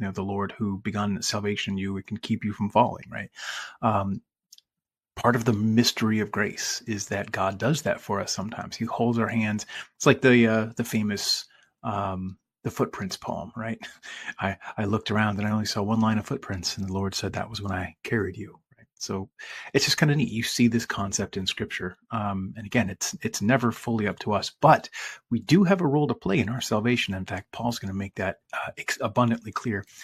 the Lord who begun salvation in you, it can keep you from falling, right? Um, Part of the mystery of grace is that God does that for us sometimes. He holds our hands. It's like the famous the footprints poem, right? I looked around and I only saw one line of footprints, and the Lord said, "That was when I carried you." Right? So it's just kind of neat. You see this concept in Scripture, and again, it's never fully up to us, but we do have a role to play in our salvation. In fact, Paul's going to make that abundantly clear